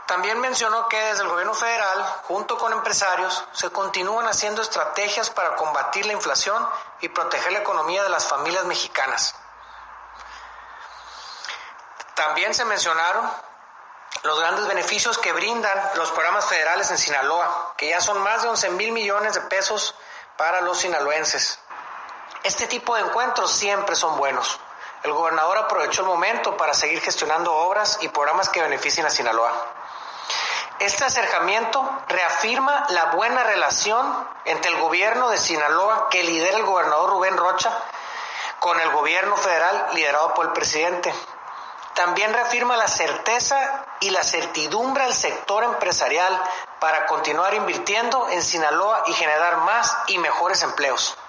También mencionó que desde el gobierno federal, junto con empresarios, se continúan haciendo estrategias para combatir la inflación y proteger la economía de las familias mexicanas. También se mencionaron los grandes beneficios que brindan los programas federales en Sinaloa, que ya son más de 11,000 millones de pesos para los sinaloenses. Este tipo de encuentros siempre son buenos. El gobernador aprovechó el momento para seguir gestionando obras y programas que beneficien a Sinaloa. Este acercamiento reafirma la buena relación entre el gobierno de Sinaloa, que lidera el gobernador Rubén Rocha, con el gobierno federal liderado por el presidente. También reafirma la certeza y la certidumbre del sector empresarial para continuar invirtiendo en Sinaloa y generar más y mejores empleos.